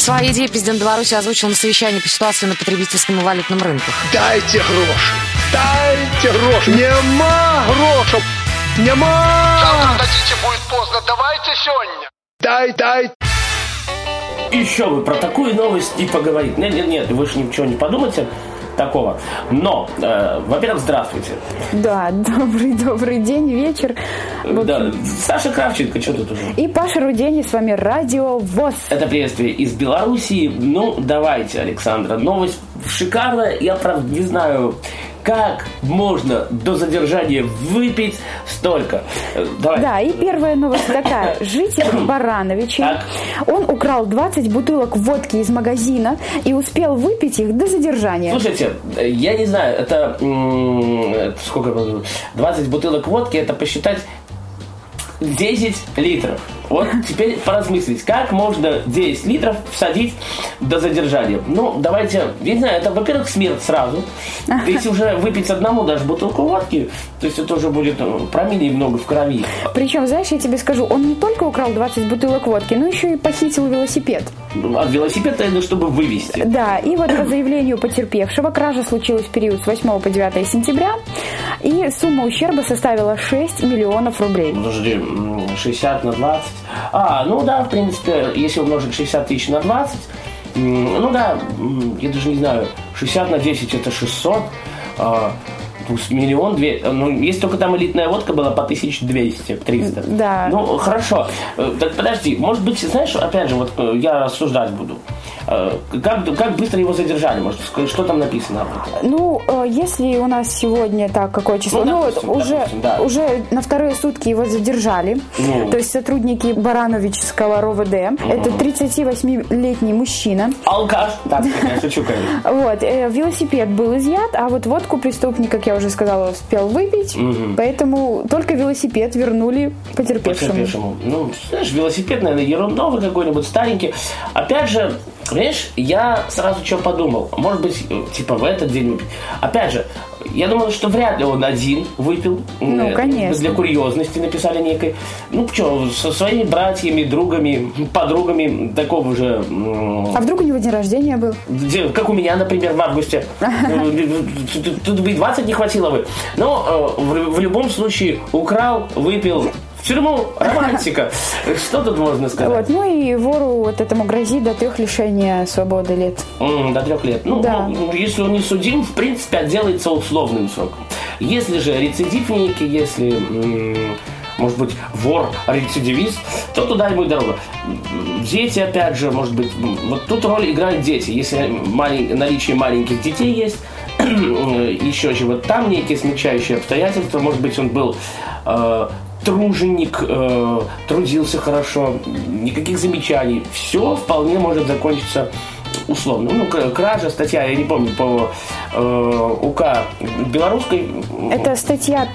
Свои идеи президент Беларуси озвучил на совещании по ситуации на потребительском и валютном рынках. Дайте гроши. Нема грошей. Нема. Завтра дадите, будет поздно. Давайте сегодня. Дай. Еще вы про такую новость не поговорите. Нет, вы же ничего не подумайте такого. Но, во-первых, здравствуйте. Да, добрый день, вечер. Да, Саша Кравченко, что тут уже? И Паша Рудени, с вами Радио ВОС. Это приветствие из Белоруссии. Ну, давайте, Александра, новость шикарная. Я, правда, не знаю, как можно до задержания выпить столько. Давай. Да, и первая новость такая. Житель Барановичей, он украл 20 бутылок водки из магазина и успел выпить их до задержания. Слушайте, я не знаю, это сколько, 20 бутылок водки, это посчитать 10 литров. Вот теперь поразмыслить, как можно 10 литров всадить до задержания. Ну, давайте, я не знаю, это, во-первых, смерть сразу. Если уже выпить одному даже бутылку водки, то есть это уже будет промилле много в крови. Причем, знаешь, я тебе скажу, он не только украл 20 бутылок водки, но еще и похитил велосипед. А велосипед это чтобы вывезти. Да, и вот по заявлению потерпевшего, кража случилась в период с 8 по 9 сентября, и сумма ущерба составила 6 миллионов рублей. Подожди, 60 на 20. Ну да, в принципе, если умножить 60 тысяч на 20, ну да, я даже не знаю, 60 на 10 это 600, миллион, ну, если только там элитная водка была по 1200-300. Да. Ну, хорошо. Так подожди, может быть, знаешь, опять же, вот я рассуждать буду. Как быстро его задержали? Может, что там написано об этом? Ну, если у нас сегодня так, какое число? Уже на вторые сутки его задержали. То есть сотрудники Барановичского РОВД. Это 38-летний мужчина. Алкаш. Так, я шучу, конечно. Вот. Велосипед был изъят, а вот водку преступник, как я уже сказала, успел выпить. Поэтому только велосипед вернули потерпевшему. Ну, знаешь, велосипед, наверное, ерундовый какой-нибудь, старенький. Опять же, понимаешь, я сразу что подумал, может быть, типа в этот день выпить. Опять же, я думал, что вряд ли он один выпил. Ну, конечно. Для курьезности написали некой. Ну, что, со своими братьями, другами, подругами такого же... А вдруг у него день рождения был? Как у меня, например, в августе. Тут бы и 20 не хватило бы. Но в любом случае украл, выпил... В тюрьму, романтика. Что тут можно сказать? Вот, ну и вору вот этому грозит до 3 лишения свободы лет. До 3 лет. Ну, да. Если он не судим, в принципе, отделается условным сроком. Если же рецидив некий, если, может быть, вор-рецидивист, то туда ему и дорога. Дети, опять же, может быть, вот тут роль играют дети. Если наличие маленьких детей есть, еще чего, там некие смягчающие обстоятельства, может быть, он был... труженик, трудился хорошо, никаких замечаний. Все вполне может закончиться условно. Ну, кража, статья, я не помню, по УК белорусской. Это статья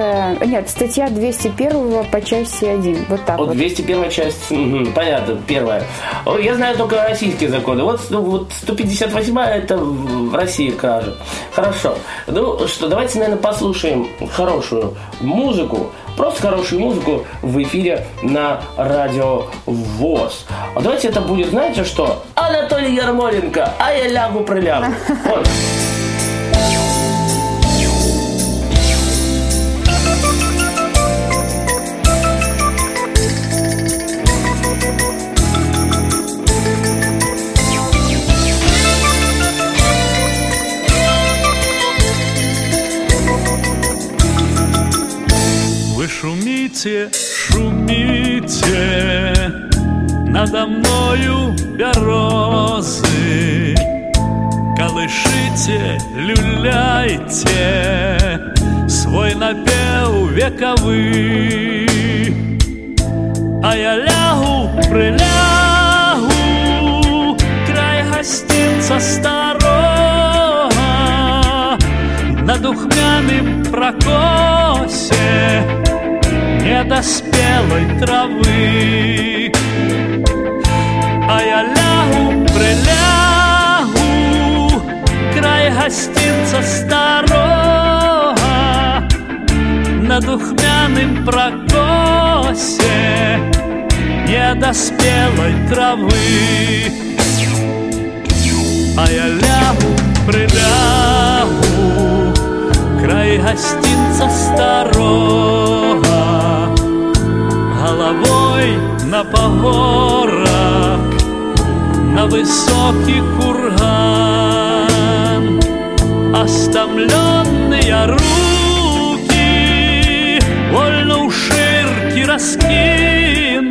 201 по части 1. Вот так вот. 201 часть, понятно, первая. Я знаю только российские законы. Вот 158 это в России кража. Хорошо. Ну что, давайте, наверное, послушаем хорошую музыку. Просто хорошую музыку в эфире на Радио ВОС. А давайте это будет, знаете что? Анатолий Ярмоленко, а я лягу-прилягу. Вот. Шумите, шумите, надо мною березы, колышите, люляйте свой напев вековый, а я лягу, прилягу, край гостинца старого, на духмяным прокосе недоспелой травы, а я лягу, прилягу, край гостинца старого, на духмяным прокосе недоспелой травы. гостинца старого, головой на погорах, на высокий курган. Остомленные руки вольно у ширки раскину,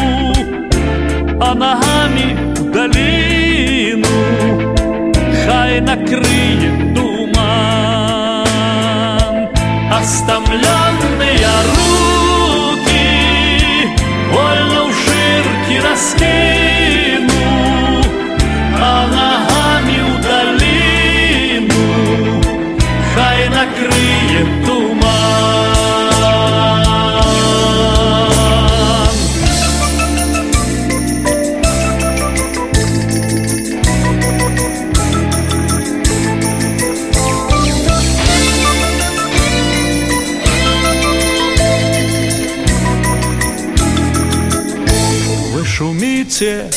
а ногами в долину хай накрыет туман. Остомленные руки вольно у ширки раскину, а ногами в долину хай накрыет туман. Шумите,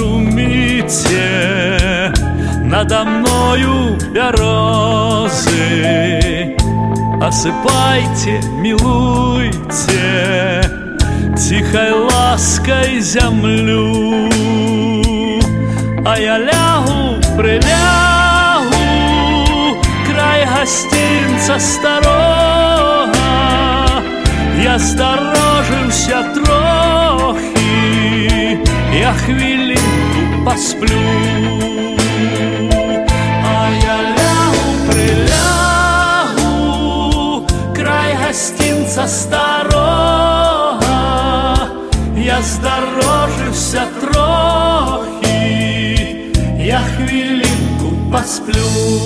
шумите, надо мною березы, осыпайте, милуйте, тихой лаской землю. А я лягу, прилягу, край гостинца старого, я сторожився трохи, я хвилинку посплю. А я лягу, прилягу, край гостинца старого, я сторожився трохи, я хвилинку посплю.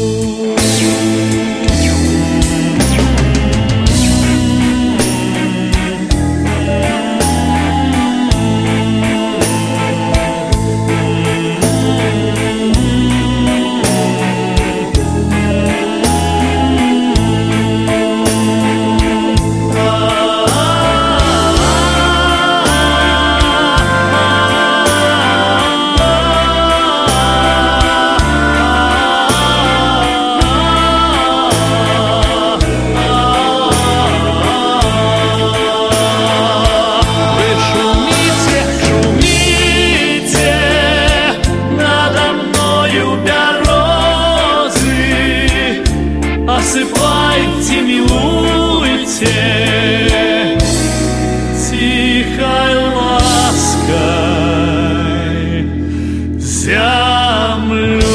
Осыпайте, милуйте, тихой лаской землю.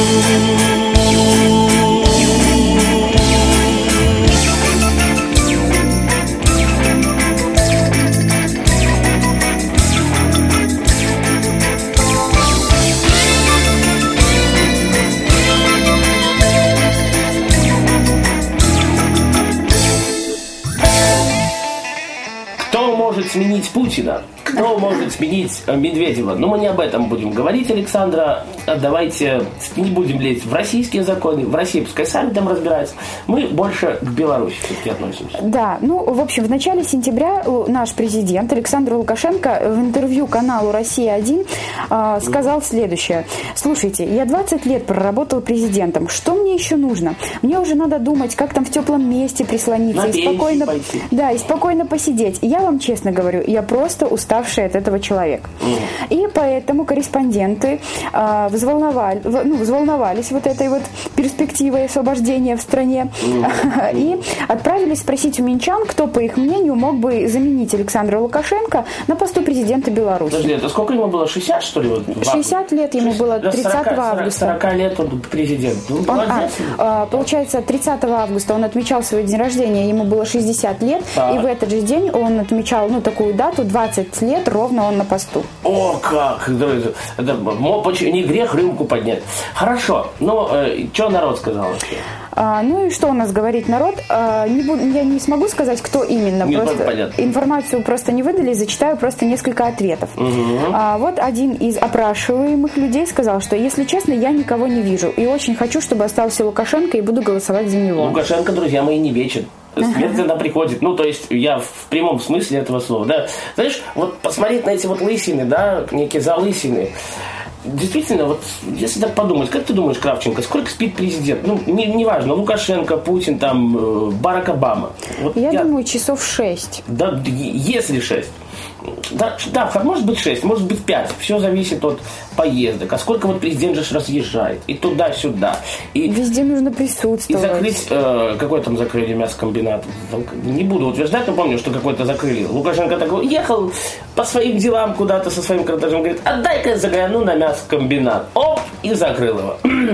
Кто может сменить Путина? Кто может сменить Медведева? Но мы не об этом будем говорить, Александра. Давайте не будем лезть в российские законы. В России пускай сами там разбираются. Мы больше к Беларуси все-таки относимся. Да, ну, в общем, в начале сентября наш президент Александр Лукашенко в интервью каналу «Россия-1» сказал следующее. Слушайте, я 20 лет проработал президентом. Что мне еще нужно? Мне уже надо думать, как там в теплом месте прислониться и спокойно, да, и спокойно посидеть. Я вам честно говорю, я просто уставший от этого человек. И поэтому корреспонденты взволновались вот этой вот перспективой освобождения в стране и отправились спросить у минчан, кто, по их мнению, мог бы заменить Александра Лукашенко на посту президента Беларуси. Подожди, это сколько ему было? 60, что ли? 60 лет ему было 30 августа. 40 лет он президент. Получается, 30 августа он отмечал свой день рождения, ему было 60 лет, и в этот же день он отмечал, такую дату, 20 лет ровно он на посту. О, как! Это не грех рюмку поднять. Хорошо, что народ сказал вообще? Ну и что у нас говорит народ? Я не смогу сказать, кто именно. Информацию просто не выдали, зачитаю просто несколько ответов. Вот один из опрашиваемых людей сказал, что, если честно, я никого не вижу. И очень хочу, чтобы остался Лукашенко, и буду голосовать за него. Лукашенко, друзья мои, не вечен. Смерть она приходит. То есть я в прямом смысле этого слова. Да? Знаешь, вот посмотреть на эти вот лысины, да, некие залысины. действительно, вот если так подумать, как ты думаешь, Кравченко, сколько спит президент? Ну, неважно, Лукашенко, Путин, там, Барак Обама. Вот я думаю, часов 6. Да, если 6. Да, может быть 6, может быть 5. Все зависит от поездок. А сколько вот президент же разъезжает. И туда-сюда. И везде нужно присутствовать. И закрыть, какой там закрыли мясокомбинат? Не буду утверждать, но помню, что какой-то закрыли. Лукашенко такой ехал по своим делам куда-то со своим кортежем. Говорит, отдай-ка я загляну на мясокомбинат. Оп, и закрыл его.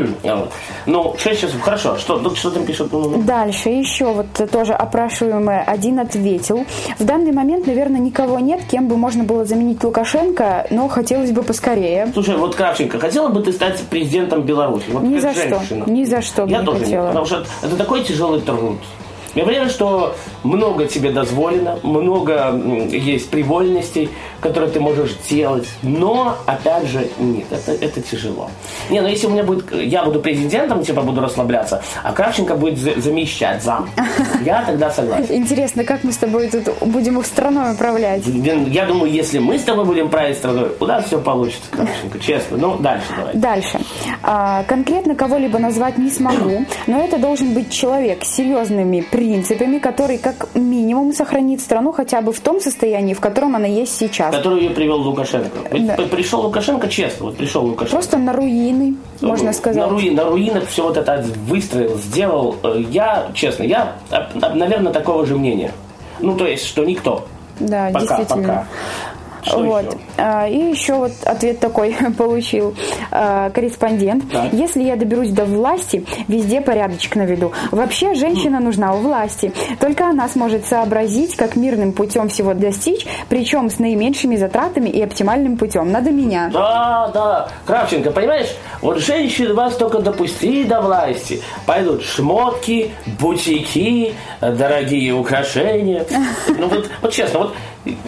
Ну, 6 часов. Хорошо. Что там пишут? Дальше еще вот тоже опрашиваемый один ответил. В данный момент, наверное, никого нет, кем бы можно было заменить Лукашенко, но хотелось бы поскорее. Слушай, вот Кравченко, хотела бы ты стать президентом Беларуси? Вот ни за что. Ни за что бы не хотела. Нет, потому что это такой тяжелый труд. Я понимаю, что много тебе дозволено, много есть привольностей, которые ты можешь делать, но, опять же, нет, это тяжело. Не, ну если у меня будет, я буду президентом, типа буду расслабляться, а Кравченко будет замещать зам, я тогда согласен. Интересно, как мы с тобой тут будем их страной управлять? Я думаю, если мы с тобой будем править страной, у нас все получится, Кравченко, честно. Ну, дальше давай. Дальше. Конкретно кого-либо назвать не смогу, но это должен быть человек с серьезными принципами, который как минимум сохранит страну хотя бы в том состоянии, в котором она есть сейчас. Который ее привел Лукашенко. Да. Пришел Лукашенко, честно, вот пришел Лукашенко. Просто на руины, можно сказать. На руинах все вот это выстроил, сделал. Я, честно, наверное, такого же мнения. Ну, то есть, что никто. Да, действительно. Что вот. И еще вот ответ такой получил корреспондент. Так. Если я доберусь до власти, везде порядочек наведу. Вообще женщина нужна у власти. Только она сможет сообразить, как мирным путем всего достичь, причем с наименьшими затратами и оптимальным путем. Надо меня. Да. Кравченко, понимаешь, вот женщины вас только допустили до власти. Пойдут шмотки, бутики, дорогие украшения. Ну вот честно, вот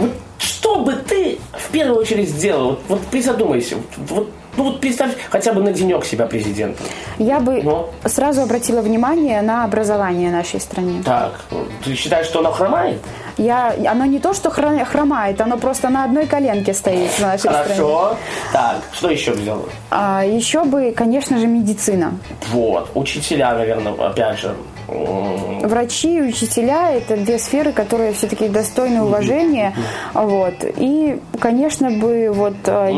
что бы ты в первую очередь сделал? Вот призадумайся. Вот представь хотя бы на денек себя президентом. Я бы сразу обратила внимание на образование нашей стране. Так, ты считаешь, что оно хромает? Оно не то, что хромает, оно просто на одной коленке стоит в нашей стране. Хорошо. Так, что еще взял? Еще бы, конечно же, медицина. Вот, учителя, наверное, опять же. Врачи и учителя – это две сферы, которые все-таки достойны уважения. Вот. И, конечно бы, вот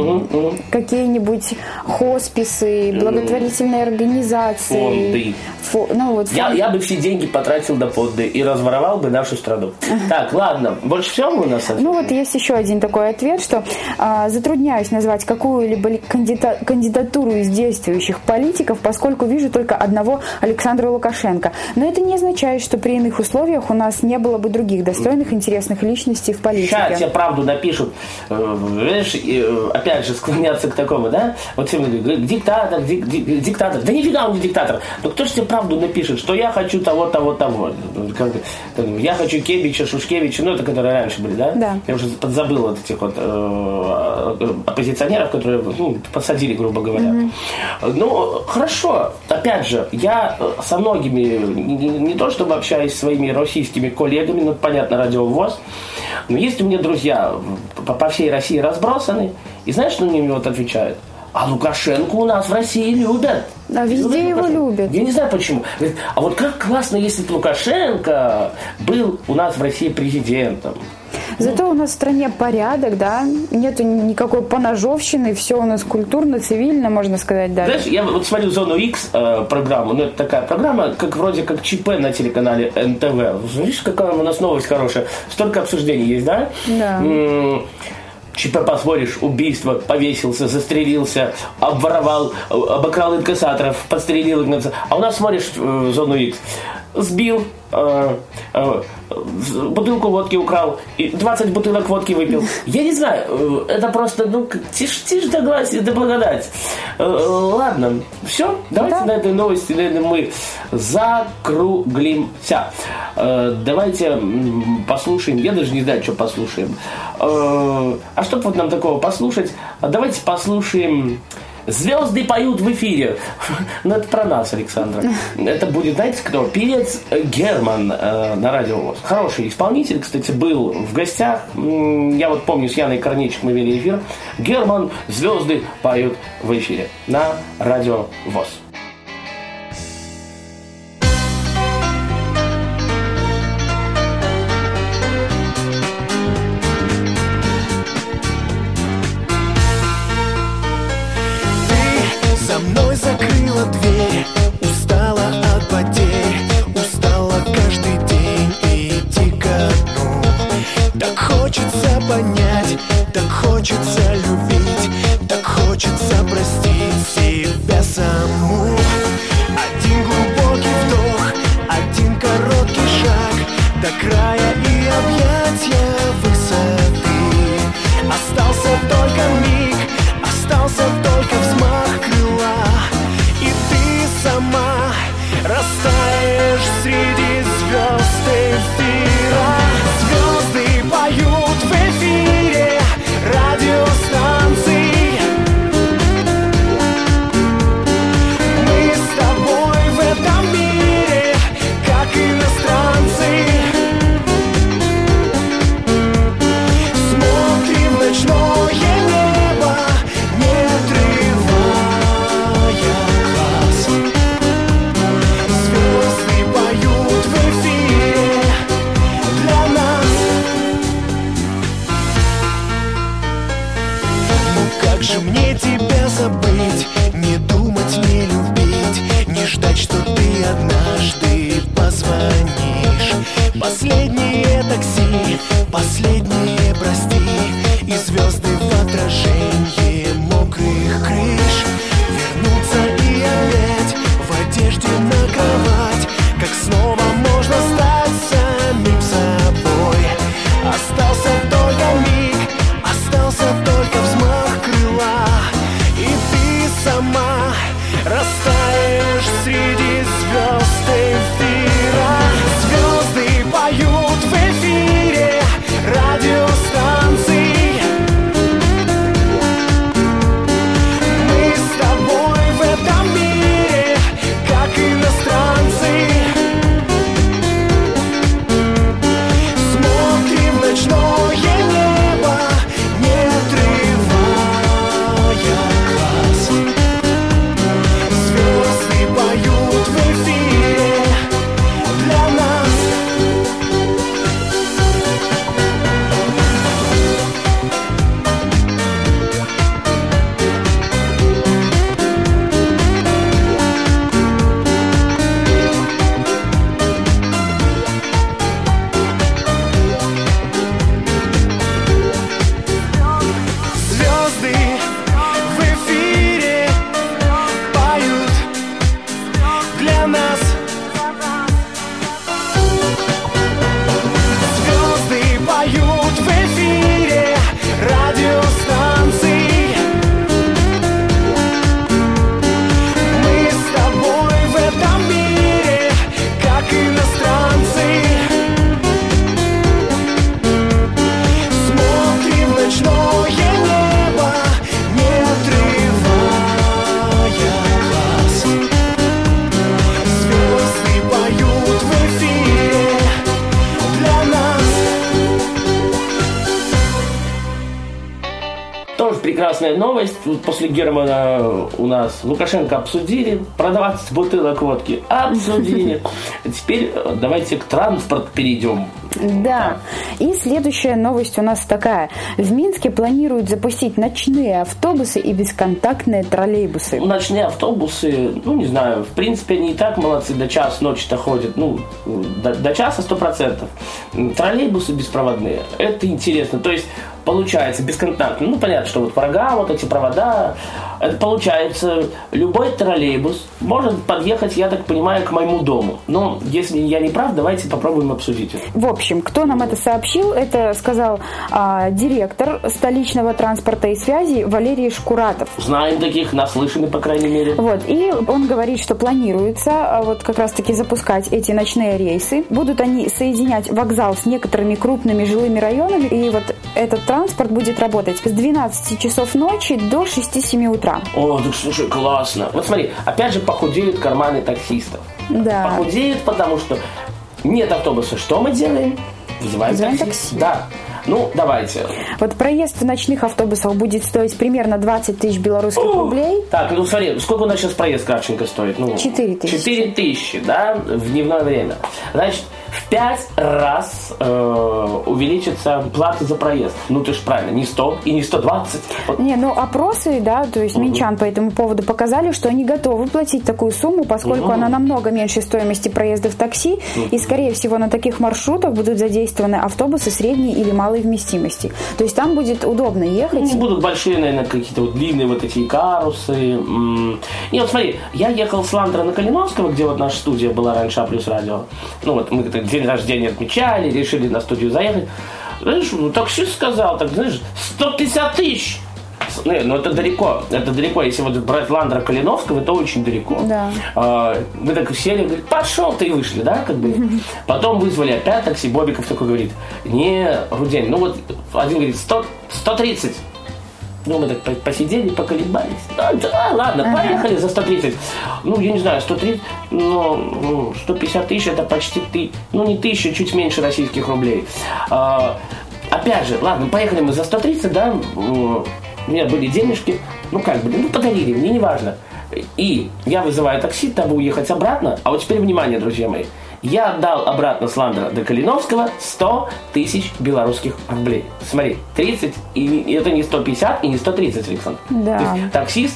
какие-нибудь хосписы, благотворительные организации. Фонды. Я бы все деньги потратил на фонды и разворовал бы нашу страну. Так, ладно. Больше всего у нас ответ? Ну вот есть еще один такой ответ, что затрудняюсь назвать какую-либо кандидатуру из действующих политиков, поскольку вижу только одного Александра Лукашенко. Но это не означает, что при иных условиях у нас не было бы других достойных, интересных личностей в политике. Сейчас тебе правду напишут. Видишь, опять же, склоняться к такому, да? Вот всем говорят, диктатор. Да нифига он не диктатор. Но кто же тебе правду напишет, что я хочу того. Я хочу Кебича, Шушкевича, ну это которые раньше были, да? Да. Я уже подзабыл вот этих вот оппозиционеров, которые посадили, грубо говоря. Ну, хорошо. Опять же, я со многими не то чтобы общаюсь со своими российскими коллегами, ну, понятно, радиовоз, но есть у меня друзья по всей России разбросаны, и знаешь, что они мне вот отвечают? А Лукашенко у нас в России любят. А везде его любят. Я не знаю почему. Говорит, а вот как классно, если бы Лукашенко был у нас в России президентом. Зато у нас в стране порядок, да, нету никакой поножовщины, все у нас культурно, цивильно, можно сказать, да. Знаешь, я вот смотрю «Зону X» программу, ну это такая программа, как вроде как ЧП на телеканале НТВ. Видишь, какая у нас новость хорошая, столько обсуждений есть, да? Да. ЧП посмотришь, убийство, повесился, застрелился, обворовал, обокрал инкассаторов, подстрелил инкассаторов. А у нас смотришь «Зону X», сбил, бутылку водки украл, и 20 бутылок водки выпил. Я не знаю, это просто, тишь да гладь, да благодать. Ладно, все, давайте на этой новости, наверное, мы закруглимся. Давайте послушаем, я даже не знаю, что послушаем. А чтобы вот нам такого послушать, давайте послушаем Звезды поют в эфире. Ну, это про нас, Александра. Это будет, знаете, кто? Певец Герман на Радио ВОС. Хороший исполнитель, кстати, был в гостях. Я вот помню, с Яной Корнейчик мы вели эфир. Герман, звезды поют в эфире на Радио ВОС. Закрыла дверь, устала от потерь, устала каждый день идти ко дну. Так хочется понять, так хочется любить, так хочется простить себя саму. Один глубокий вдох, один короткий шаг до края и объятия высоты. Остался только миг, остался только взмах крыла. Сама растаешь среди звезд эфира. Звезды поют в эфире радиостанции. Мы с тобой в этом мире, как иностранцы. Смотрим в ночное небо, не отрывая глаз. Звезды поют в эфире для нас. Ну как же мне тебя забыть, не думать, не любить, не ждать, что ты однажды позвонишь. Последнее такси, последнее прости, и звезды в отражении мокрых крыш. Вернуться и опять в одежде на кровать, как снова можно стать самим собой. Остался только миг, остался только взмах крыла. И ты сама растаешь среди звезд эфира. Звезды поют в эфире радиостанции. Мы с тобой в этом мире, как иностранцы. Смотрим в ночное небо, не отрывая глаз. Звезды поют в эфире для нас. Звезды в эфире поют для нас. Звезды поют в эфире радиостанции. Мы с тобой в этом мире, как иностранцы. Смотрим в ночное небо, не отрывая глаз. Звезды поют в эфире для нас. Тоже прекрасная новость. После Германа у нас Лукашенко обсудили, про 20 бутылок водки обсудили. Теперь давайте к транспорту перейдем. Да. И следующая новость у нас такая. В Минске планируют запустить ночные автобусы и бесконтактные троллейбусы. Ночные автобусы, не знаю, в принципе, они и так молодцы, до часа ночи-то ходят, до часа 100%. Троллейбусы беспроводные, это интересно, то есть получается бесконтактно, понятно, что вот врага, вот эти провода, это получается, любой троллейбус может подъехать, я так понимаю, к моему дому. Но если я не прав, давайте попробуем обсудить это. В общем, кто нам это сообщил, это сказал директор столичного транспорта и связи Валерий Шкуратов. Знаем таких, наслышаны, по крайней мере. Вот, и он говорит, что планируется вот как раз-таки запускать эти ночные рейсы. Будут они соединять вокзал с некоторыми крупными жилыми районами, и вот этот транспорт будет работать с 12 часов ночи до 6-7 утра. утра. О, так слушай, классно. Вот смотри, опять же похудеют карманы таксистов. Да. Похудеют, потому что нет автобуса. Что мы делаем? Вызываем такси. Да. Ну, давайте. Вот проезд в ночных автобусах будет стоить примерно 20 тысяч белорусских рублей. Так, ну смотри, сколько у нас сейчас проезд Кравченко стоит? 4 тысячи. 4 тысячи, да, в дневное время. Значит, в 5 раз увеличится плата за проезд. Ну, ты ж правильно, не 100 и не 120. Не, ну опросы, да, то есть минчан по этому поводу показали, что они готовы платить такую сумму, поскольку она намного меньше стоимости проезда в такси, и, скорее всего, на таких маршрутах будут задействованы автобусы средней или малой вместимости. То есть там будет удобно ехать. Не будут большие, наверное, какие-то вот длинные вот эти карусы. Не, вот смотри, я ехал с Ландра на Калиновского, где вот наша студия была раньше, плюс радио. Ну вот мы день рождения отмечали, решили на студию заехать. Знаешь, таксист сказал, так, знаешь, 150 тысяч. Ну, это далеко. Это далеко. Если вот брать Ландра Калиновского, это очень далеко. Да. Мы так сели, говорит, пошел ты, и вышли, да, как бы. Потом вызвали опять такси, Бобиков такой говорит, не, Рудень, ну вот один говорит, 130. Ну, мы так посидели, поколебались. Да, ладно, поехали за 130. Ну, я не знаю, 130, ну, 150 тысяч, это почти, ну, не 1000, чуть меньше российских рублей. Опять же, ладно, поехали мы за 130, да, у меня были денежки, ну, как бы, ну, подарили, мне не важно. И я вызываю такси, дабы уехать обратно. А вот теперь, внимание, друзья мои. Я отдал обратно с Ландра до Калиновского 100 тысяч белорусских рублей. Смотри, 30, и это не 150 и не 130, Александр. Да. То есть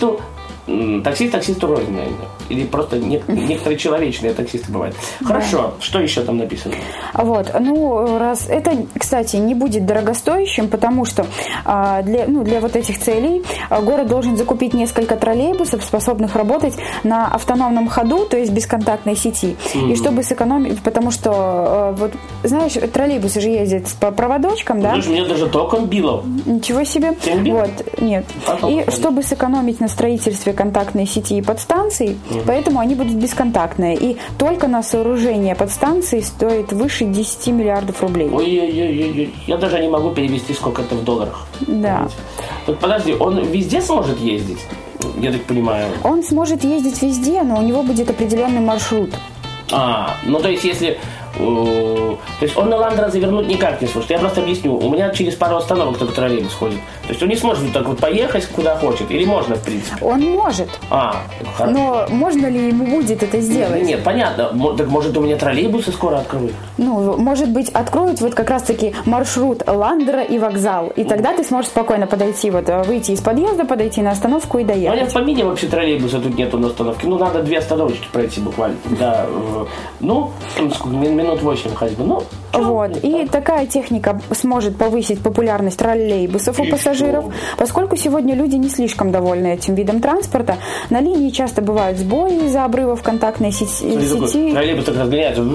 таксисту рознь, наверное. Или просто некоторые человечные таксисты бывают. Хорошо, да. Что еще там написано? Вот, ну, раз это, кстати, не будет дорогостоящим, потому что для вот этих целей город должен закупить несколько троллейбусов, способных работать на автономном ходу, то есть бесконтактной сети. И чтобы сэкономить, потому что, вот, знаешь, троллейбусы же ездят по проводочкам, да? Слушай, мне даже током било. Ничего себе. Вот, нет. И чтобы сэкономить на строительстве контактной сети и подстанций, поэтому они будут бесконтактные. И только на сооружение подстанции стоит выше 10 миллиардов рублей. Ой-ой-ой, я даже не могу перевести, сколько это в долларах. Да. Вот подожди, он везде сможет ездить? Я так понимаю. Он сможет ездить везде, но у него будет определенный маршрут. Ну то есть если... То есть он на Ландра завернуть никак не сможет. Я просто объясню. У меня через пару остановок только троллейбус ходит. То есть он не сможет вот так вот поехать куда хочет. Или можно, в принципе? Он может. Хорошо. Но можно ли ему будет это сделать? Нет, понятно. Так может у меня троллейбусы скоро откроют? Ну, может быть, откроют вот как раз-таки маршрут Ландра и вокзал. И тогда ты сможешь спокойно подойти, вот выйти из подъезда, подойти на остановку и доехать. У меня в помине вообще троллейбуса тут нету на остановке. Ну, надо 2 остановочки пройти буквально. Да. Ну, минут 8 ходьбы. Ну, вот. И такая техника сможет повысить популярность троллейбусов у пассажиров, поскольку сегодня люди не слишком довольны этим видом транспорта. На линии часто бывают сбои из-за обрывов контактной сети. Троллейбус так разгоняется.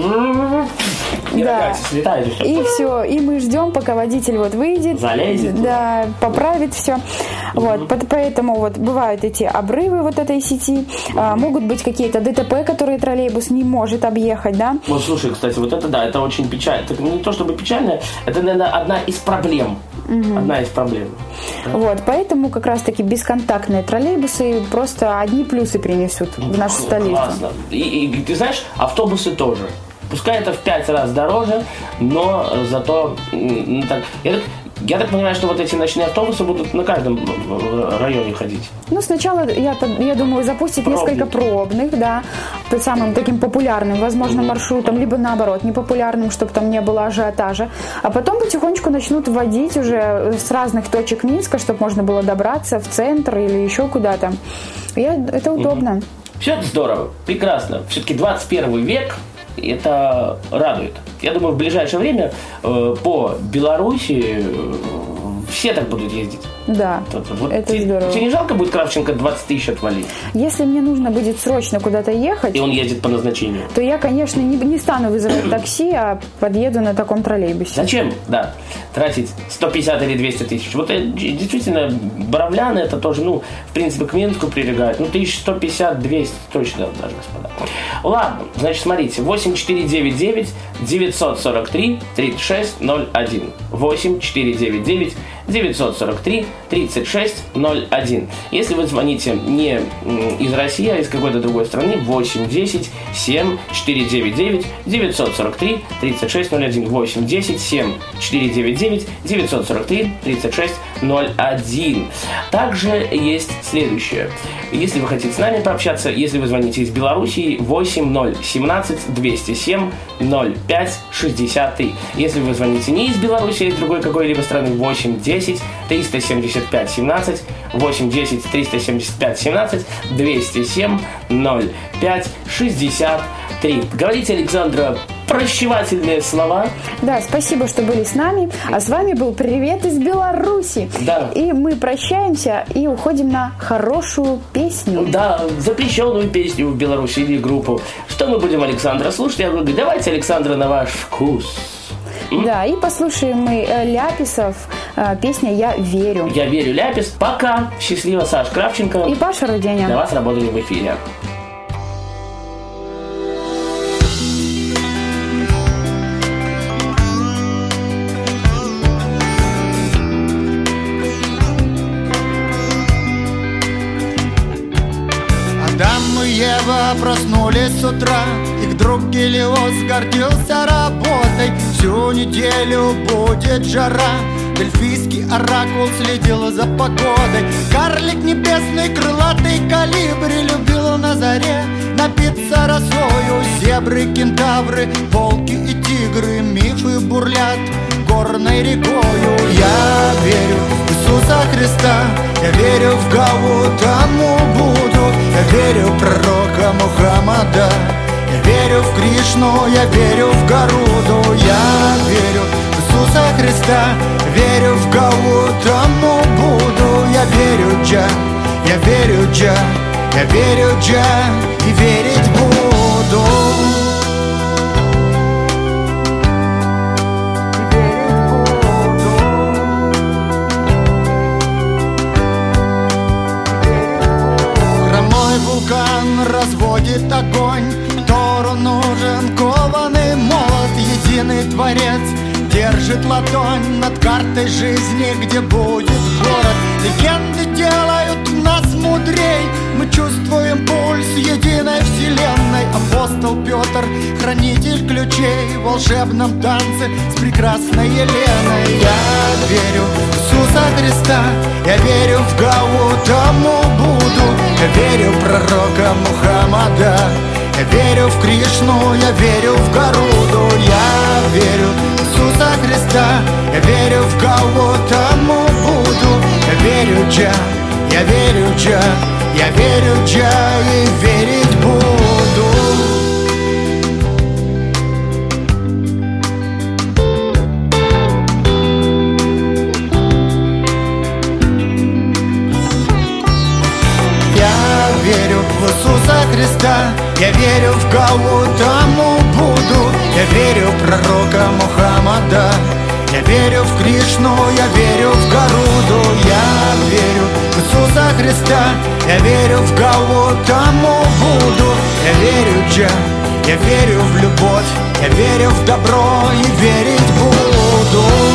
Да. И все. И мы ждем, пока водитель вот выйдет. Залезет. Да, поправит все. Вот. Поэтому вот бывают эти обрывы вот этой сети. Могут быть какие-то ДТП, которые троллейбус не может объехать, да? Вот слушай, кстати, вот это да, это очень печально. Это не то чтобы печально, это, наверное, одна из проблем. Одна из проблем. Вот, поэтому как раз-таки бесконтактные троллейбусы просто одни плюсы принесут в нашу столицу. Классно. И ты знаешь, автобусы тоже. Пускай это в 5 раз дороже, но зато... Я так понимаю, что вот эти ночные автобусы будут на каждом районе ходить. Ну, сначала, я думаю, запустить несколько пробных, да, самым таким популярным, возможно, маршрутом, либо наоборот, непопулярным, чтобы там не было ажиотажа. А потом потихонечку начнут вводить уже с разных точек Минска, чтобы можно было добраться в центр или еще куда-то. Это удобно. Все это здорово, прекрасно. Все-таки 21 век. Это радует. Я думаю, в ближайшее время по Беларуси все так будут ездить. Да, вот это здорово. Тебе не жалко будет Кравченко 20 тысяч отвалить? Если мне нужно будет срочно куда-то ехать... И он едет по назначению. То я, конечно, не стану вызывать такси, а подъеду на таком троллейбусе. Зачем? Да. Тратить 150 или 200 тысяч. Вот действительно, Боровляны, это тоже, в принципе, к Минску прилегает. 1150-200 точно даже, господа. Ладно, значит, смотрите. 8499 943 3601. 8499 943 36 01. Если вы звоните не из России, а из какой-то другой страны, 8 10 7 499 943 36 01. 8 10 7 499 943 36 01. Также есть следующее. Если вы хотите с нами пообщаться, если вы звоните из Белоруссии, 8 017 207 05 63. Если вы звоните не из Беларуси, а из другой какой-либо страны, 8 10 375 17 8 10 375 17 207 05 63. Говорите, Александра, прощевательные слова. Да, спасибо, что были с нами. А с вами был «Привет из Беларуси». Да. И мы прощаемся и уходим на хорошую песню. Да, запрещенную песню в Беларуси или группу. Что мы будем, Александра, слушать? Я говорю, давайте, Александра, на ваш вкус. Да, и послушаем мы Ляписов, песня «Я верю». Я верю, Ляпис. Пока. Счастливо, Саш Кравченко. И Паша Руденя. Для вас работали в эфире. Адам и Ева проснулись с утра, их друг Гелиос гордился работой. Всю неделю будет жара, дельфийский оракул следил за погодой. Карлик небесный, крылатый колибри любил на заре напиться росою. Зебры, кентавры, волки и тигры, мифы бурлят горной рекою. Я верю в Иисуса Христа, я верю в Гаутаму Будду, я верю в пророка Мухаммада, я верю в Кришну, я верю в Гаруду. Я верю в Иисуса Христа, верю в Гаутаму Будду, я верю Джа, я верю Джа, я верю Джа и верить буду. Разводит огонь, Тору нужен кованый молот. Единый Творец держит ладонь над картой жизни, где будет город. Легенды делают нас мудрей, мы чувствуем пульс единой вселенной. Апостол Петр, хранитель ключей в волшебном танце с прекрасной Еленой. Я верю в Иисуса Христа, я верю в Гаутаму Будду, я верю в пророка Мухаммада, я верю в Кришну, я верю в Гаруду. Я верю в Иисуса Христа, я верю в Гаутаму Будду, я верю Джа, я верю Джа, я верю Джа и верить буду. Я верю в Иисуса Христа, я верю в Гаутаму Будду, я верю в пророка Мухаммада, я верю в Кришну, я верю в Гаруду. Я верю в Иисуса Христа, я верю в Гаутаму Будду, я верю Джа, я верю в любовь, я верю в добро и верить буду.